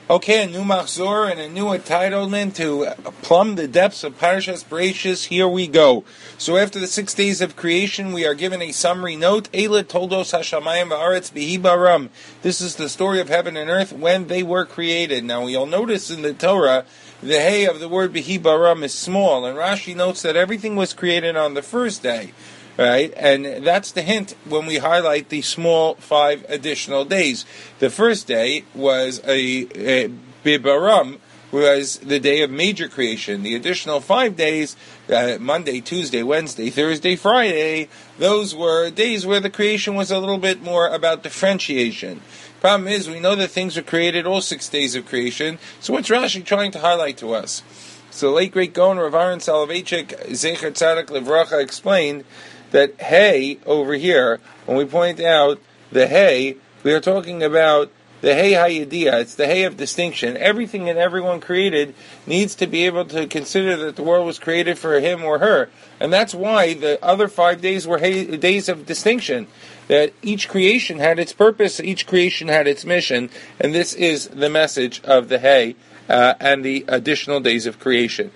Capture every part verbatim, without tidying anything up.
Okay, a new machzor and a new entitlement to plumb the depths of Parashas Bereishis. Here we go. So after the six days of creation, we are given a summary note. Eila toldos hashamayim va'aretz bihi baram. This is the story of heaven and earth when they were created. Now you'll notice in the Torah, the hey of the word bihi baram is small, and Rashi notes that everything was created on the first day. Right, and that's the hint when we highlight the small five additional days. The first day was a, a Bibaram, was the day of major creation. The additional five days, uh, Monday, Tuesday, Wednesday, Thursday, Friday, those were days where the creation was a little bit more about differentiation. Problem is, we know that things were created all six days of creation, so what's Rashi trying to highlight to us? So late great Gaon Rav Aaron Soloveitchik, Zecher Tzadik Livracha, explained that hey over here, when we point out the hey, we are talking about the hey hayidiyah. It's the hey of distinction. Everything and everyone created needs to be able to consider that the world was created for him or her, and that's why the other five days were hey, days of distinction. That each creation had its purpose, each creation had its mission, and this is the message of the hey uh, and the additional days of creation.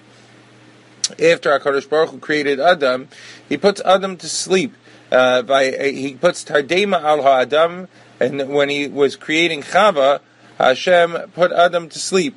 After HaKadosh Baruch Hu created Adam, he puts Adam to sleep. Uh, by uh, he puts Tardema al HaAdam, and when he was creating Chava, Hashem put Adam to sleep.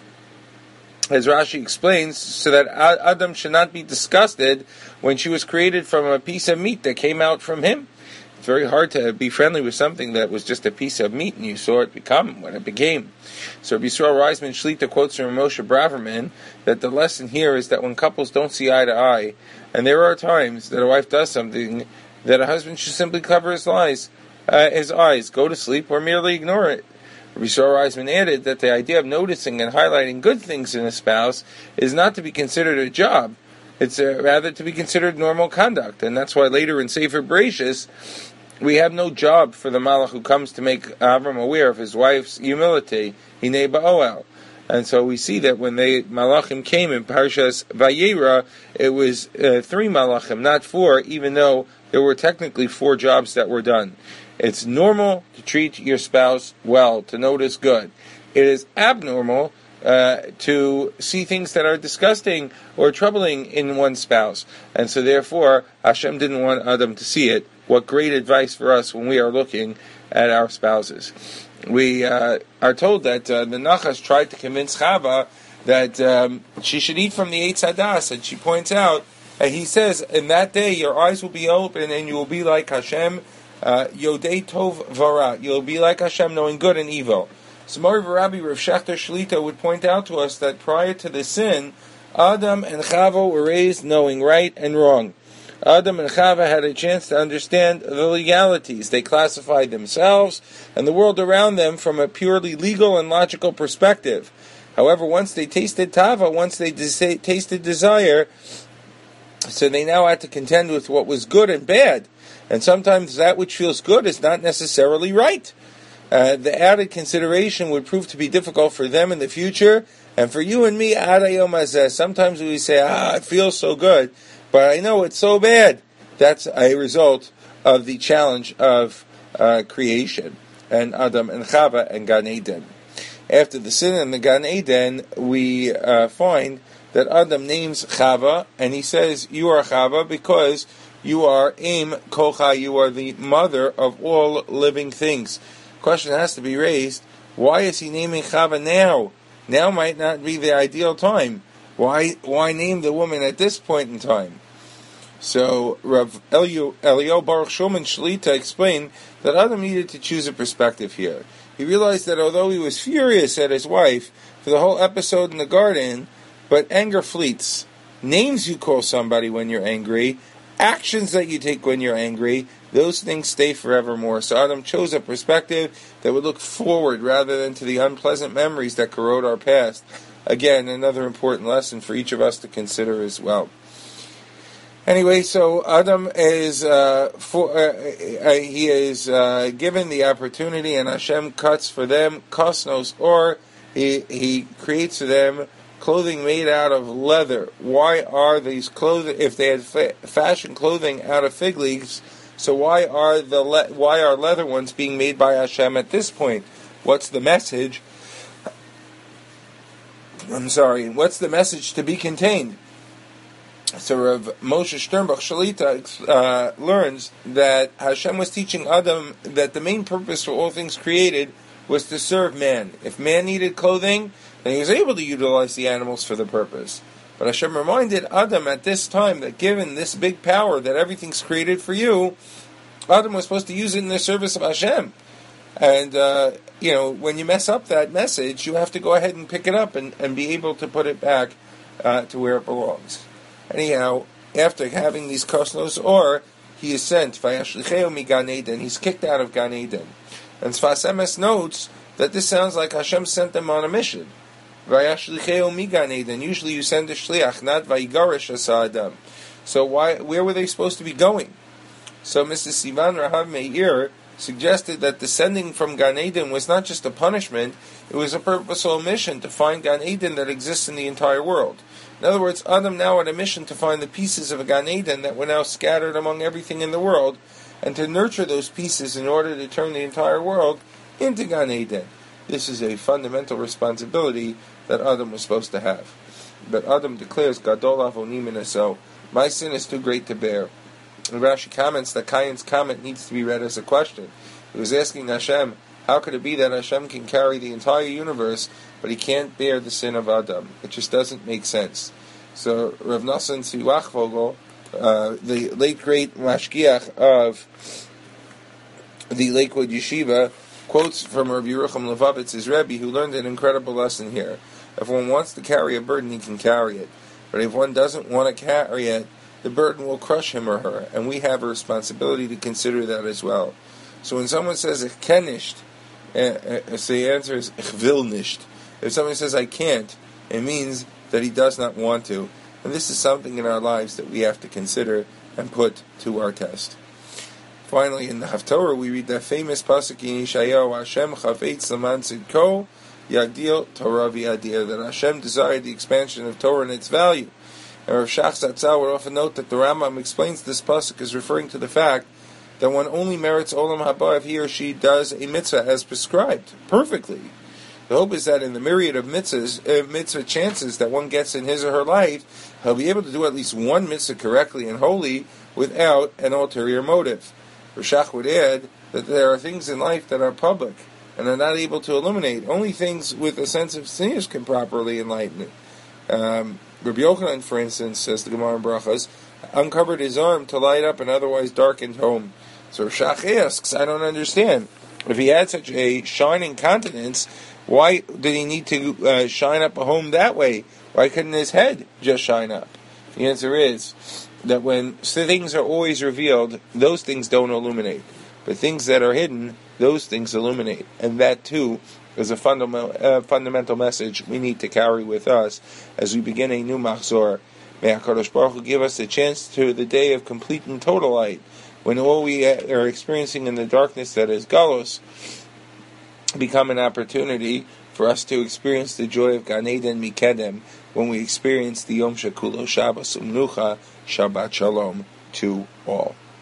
As Rashi explains, so that Adam should not be disgusted when she was created from a piece of meat that came out from him. It's very hard to be friendly with something that was just a piece of meat, and you saw it become what it became. So Rabbi Yisrael Reisman Shlita quotes from Moshe Braverman that the lesson here is that when couples don't see eye to eye, and there are times that a wife does something, that a husband should simply cover his eyes, uh, his eyes, go to sleep, or merely ignore it. Rabbi Yisrael Reisman added that the idea of noticing and highlighting good things in a spouse is not to be considered a job. It's uh, rather to be considered normal conduct, and that's why later in Sefer Bereishis, we have no job for the Malach who comes to make Avram aware of his wife's humility, Hinei Ba'oel. And so we see that when they Malachim came in Parshas Vayera, it was uh, three Malachim, not four, even though there were technically four jobs that were done. It's normal to treat your spouse well, to notice good. It is abnormal uh, to see things that are disgusting or troubling in one's spouse. And so therefore, Hashem didn't want Adam to see it. What great advice for us when we are looking at our spouses. We uh, are told that uh, the Nachash tried to convince Chava that um, she should eat from the Eitz Hadas, and she points out, and he says, in that day your eyes will be open and you will be like Hashem, uh, Yodei Tov Vara. You'll be like Hashem, knowing good and evil. So Mori Rabbi Rav Shechter Shlita would point out to us that prior to the sin, Adam and Chava were raised knowing right and wrong. Adam and Chava had a chance to understand the legalities. They classified themselves and the world around them from a purely legal and logical perspective. However, once they tasted Tava, once they des- tasted desire, so they now had to contend with what was good and bad. And sometimes that which feels good is not necessarily right. Uh, the added consideration would prove to be difficult for them in the future, and for you and me, ad hayom hazeh. Sometimes we say, ah, it feels so good, but I know it's so bad. That's a result of the challenge of uh, creation, and Adam and Chava and Gan Eden. After the sin in the Gan Eden, we uh, find that Adam names Chava, and he says, you are Chava because you are Im Kocha, you are the mother of all living things. Question has to be raised, why is he naming Chava now? Now might not be the ideal time. Why why name the woman at this point in time? So Rav Elio Baruch Shulman Shlita explained that Adam needed to choose a perspective here. He realized that although he was furious at his wife for the whole episode in the garden, but anger fleets. Names you call somebody when you're angry, actions that you take when you're angry, those things stay forevermore. So Adam chose a perspective that would look forward rather than to the unpleasant memories that corrode our past. Again, another important lesson for each of us to consider as well. Anyway, so Adam is uh, for, uh, uh, he is uh, given the opportunity, and Hashem cuts for them kosnos, or he he creates for them clothing made out of leather. Why are these clothing? If they had fa- fashioned clothing out of fig leaves, so why are the le- why are leather ones being made by Hashem at this point? What's the message? I'm sorry, what's the message to be contained? So Rav Moshe Sternbach Shalita uh, learns that Hashem was teaching Adam that the main purpose for all things created was to serve man. If man needed clothing, then he was able to utilize the animals for the purpose. But Hashem reminded Adam at this time that given this big power that everything's created for you, Adam was supposed to use it in the service of Hashem. And, uh, you know, when you mess up that message, you have to go ahead and pick it up and, and be able to put it back uh, to where it belongs. Anyhow, after having these kosnos, or he is sent, Vayashlicheu mi Gan Eden, he's kicked out of Gan Eden. And Sfas Emes notes that this sounds like Hashem sent them on a mission. Vayashlicheu mi Gan Eden. Usually you send a shliach, not Vayigarish asa Adam. So why? Where were they supposed to be going? So Missus Sivan Rahav Meir suggested that the sending from Gan Eden was not just a punishment, it was a purposeful mission to find Gan Eden that exists in the entire world. In other words, Adam now had a mission to find the pieces of a Gan Eden that were now scattered among everything in the world, and to nurture those pieces in order to turn the entire world into Gan Eden. This is a fundamental responsibility that Adam was supposed to have. But Adam declares, Gadol avonim minaso, my sin is too great to bear. And Rashi comments that Cain's comment needs to be read as a question. He was asking Hashem, how could it be that Hashem can carry the entire universe, but he can't bear the sin of Adam? It just doesn't make sense. So Rav Nosson Siwachvogel, uh, the late great mashgiach of the Lakewood Yeshiva, quotes from Rabbi Yerucham Levovitz, his Rebbe, who learned an incredible lesson here. If one wants to carry a burden, he can carry it. But if one doesn't want to carry it, the burden will crush him or her, and we have a responsibility to consider that as well. So when someone says, ich kann nicht, uh, so the answer is, ich will nicht. If someone says, I can't, it means that he does not want to. And this is something in our lives that we have to consider and put to our test. Finally, in the Haftorah, we read that famous pasuk in Yeshayahu, Hashem chavetz laman tzidko, yagdil Torah v'yadir, that Hashem desired the expansion of Torah and its value. And Rav Shach Zatzal would often note that the Rambam explains this pasuk as referring to the fact that one only merits Olam Haba if he or she does a mitzvah as prescribed, perfectly. The hope is that in the myriad of mitzvahs, uh, mitzvah chances that one gets in his or her life, he'll be able to do at least one mitzvah correctly and wholly without an ulterior motive. Rav Shach would add that there are things in life that are public and are not able to illuminate. Only things with a sense of tznius can properly enlighten it. Um, Rabbi Yochanan, for instance, says the Gemara in Brachas, uncovered his arm to light up an otherwise darkened home. So Shach asks, I don't understand. If he had such a shining countenance, why did he need to uh, shine up a home that way? Why couldn't his head just shine up? The answer is that when things are always revealed, those things don't illuminate. But things that are hidden, those things illuminate. And that too is a fundamental, uh, fundamental message we need to carry with us as we begin a new Machzor. May HaKadosh Baruch Hu give us a chance to the day of complete and total light, when all we are experiencing in the darkness that is Galus become an opportunity for us to experience the joy of Gan Eden Mikedem, when we experience the Yom Shekulo Shabbos Umnucha Shabbat Shalom to all.